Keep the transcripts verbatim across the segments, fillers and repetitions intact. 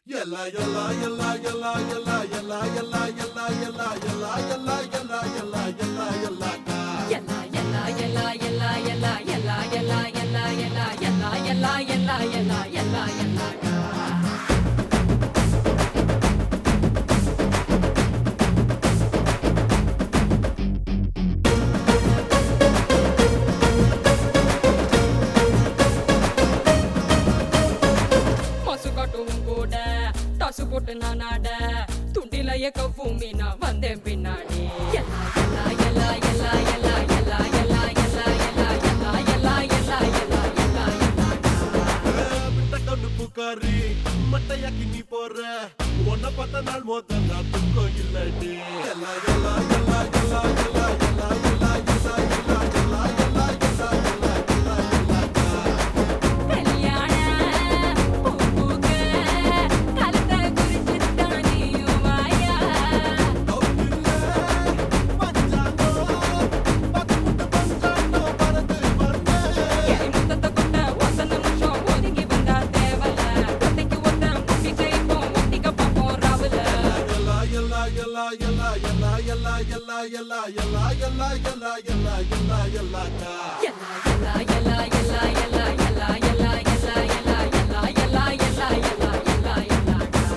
Yalla yalla yalla yalla yalla yalla yalla yalla yalla yalla yalla yalla yalla yalla yalla ka. Yalla yalla yalla yalla yalla yalla yalla yalla yalla yalla yalla yalla yalla yalla yalla ka. மசுகாட்டும் கூட டாசு போட்டு நான் ஆட துண்டில எக்கவும் மீனா வந்தேன் பின்னாடி எல்லா எல்லா எல்லா எல்லா எல்லா எல்லா எல்லா எல்லா எல்லா எல்லா எல்லா எல்லா எல்லா எல்லா விட்ட கண்ணு புக்காரி மட்டையாக்கி நீ போற உன்னை பார்த்த நாள் மொத்த நான் துக்கம் இல்லடி. எல்லா எல்லா எல்லா எல்லா எல்லா எல்லா எல்லா எல்லா எல்லா எல்லா எல்லா எல்லா எல்லா எல்லா எல்லா கா. கல்யாண பூவுக கலந்த குறிச்சித்தான் நீயும் வாயா கவுத்தில்ல பஞ்சாங்கோ பக்குமுட்டு பஞ்சாங்கோ பறந்து வந்தே. எரி முத்தத்தை கொண்ட ஒத்த நிமிஷம் ஒதுங்கி வந்தா தேவல ஒத்தைக்கு ஒத்த முட்டி ஜெயிப்போம் ஒட்டிக்க பார்ப்போம் ராவுல Yalla yalla yalla yalla yalla yalla yalla yalla yalla yalla yalla yalla yalla yalla ka. எல்லா எல்லா எல்லா எல்லா எல்லா எல்லா எல்லா எல்லா எல்லா எல்லா எல்லா எல்லா எல்லா எல்லா எல்லா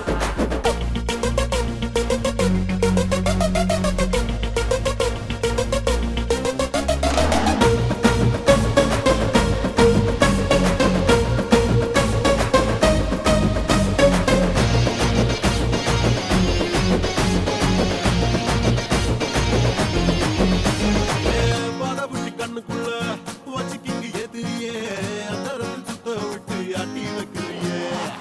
படபுட்டி கண்ணுக்குள்ள வச்சுக்கிங்க எதிரியே அந்தரத்தில் சுத்த விட்டு ஆட்டி வைக்கிறியே.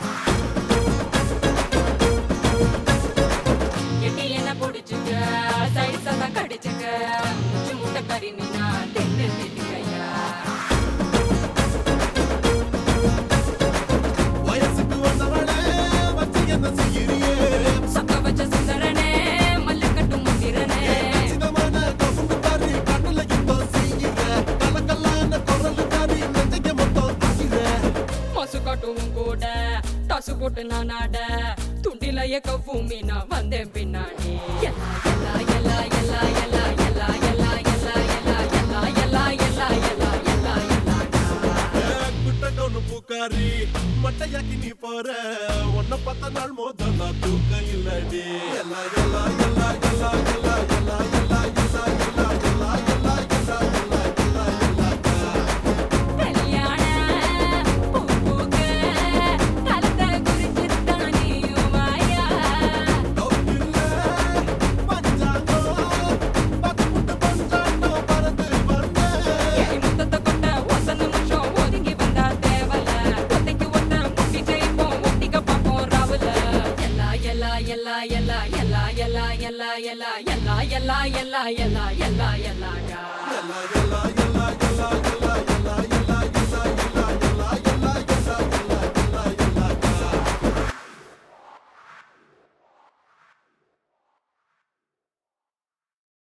எட்டி என்ன பிடிச்சுக்க சைஸா தான் கடிச்சுக்க முச்சு முட்டை கறி மீனா தென்னு திட்டுக்கையா வயசுக்கு வந்தவளே வச்சு என்ன செய்யறியே. சொக்க வச்ச சுந்தரனே மல்லு கட்டும் முந்திரனே சிதமான கவுண்டு தாரி கண்ணுல யுத்தம் செய்கிற கலக்கல்லான குரல் தாரி நெஞ்சைக்கு மொத்தம் ஆகிற. மசு காட்டும் கூட டாசு போட்டு நான் ஆட துண்டில எக்கவும் மீனா வந்தேன் பின்னாடி எல்லா எல்லா எல்லா எல்லா எல்லா எல்லா எல்லா எல்லா எல்லா எல்லா எல்லா எல்லா எல்லா எல்லா எல்லா குட்டக்கவுன்னு பூக்காரி மட்டையாக்கி நீ போற உன்னை பார்த்த நாள் மோத நான் தூக்கம் இல்லடி. எல்லா எல்லா எல்லா எல்லா எல்லா எல்லா எல்லா எல்லா எல்லா எல்லா எல்லா எல்லா எல்லா எல்லா எல்லா கா. கல்யாண பூவுக கலந்த குறிச்சித்தான் நீயும் வாயா கவுத்தில்ல பஞ்சாங்கோ பக்குமுட்டு பஞ்சாங்கோ பறந்து வந்தே. எரி முத்தத்தை கொண்ட ஒத்த நிமிஷம் ஒதுங்கி வந்தா தேவல ஒத்தைக்கு ஒத்த முட்டி ஜெயிப்போம் ஒட்டிக்க பார்ப்போம் ராவுல எல்லா எல்லா எல்லா எல்லா எல்லா எல்லா எல்லா எல்லா எல்லா எல்லா எல்லா எல்லா எல்லா எல்லா எல்லா எல்லா எல்லா எல்லாா எல்லாா எல்லாா